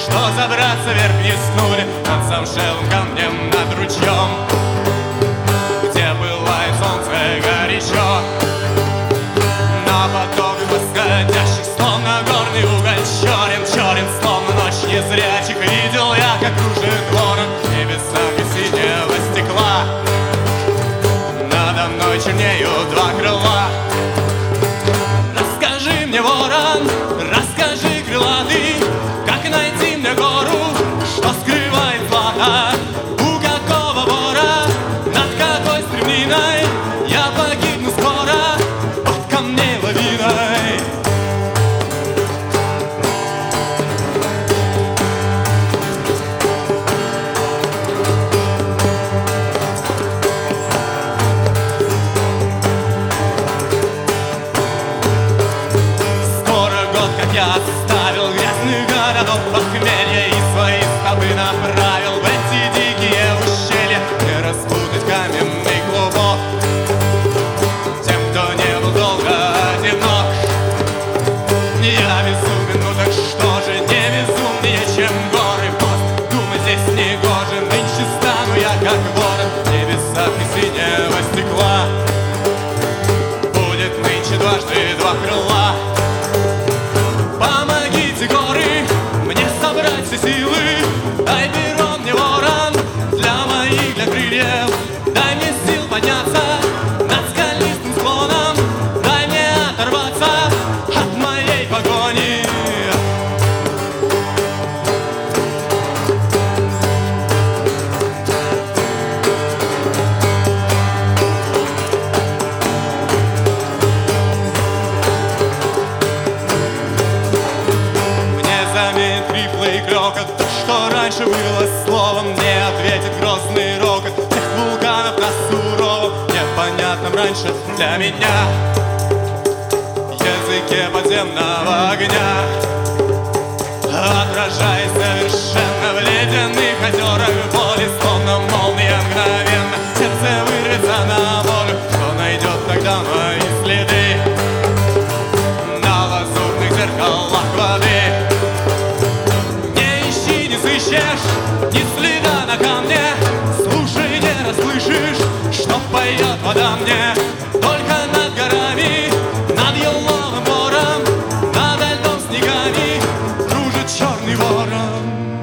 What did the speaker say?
что забраться вверх не снули над замшелым камнем, над ручьем, где бывает солнце горячо. На поток восходящих, словно горный уголь, черен, черен, словно ночь незрячих. Видел я, как кружит ворон в небесах из синего стекла. Надо мной чернеют два крыла. Расскажи мне, ворон, расскажи, крылатый, как найти мне гору, что скрывает злато. У какого вора, над какой стремниной я погибну скоро под камней лавиной. Скоро год, как я оставил грязных городов похмелья и свои стопы направил в эти дикие ущелья, где распутать каменный клубок тем, кто не был долго одинок. Я безумен, ну так что же не безумнее, чем горы? Пост думать здесь не гоже, нынче стану я как ворон в небесах из синего стекла. Будет нынче дважды два крыла. Помогите, горы, мне собрать все силы. Дай перо мне, ворон, для моих, для крыльев. Дай мне сил подняться над скалистым склоном. Дай мне оторваться от моей погони. Заметит хриплый клёкот, то, что раньше было словом, не ответит грозный рокот тех вулканов на суровом, непонятном раньше для меня языке подземного огня, отражаясь совершенно в ледяных озерах боли, словно молния мгновенно сердце вырвется на волю. Кто найдет тогда мои следы на лазурных зеркалах воды? Ни следа на камне, слушай, не расслышишь, что поет вода мне. Только над горами, над еловым бором, над льдом снегами кружит черный ворон.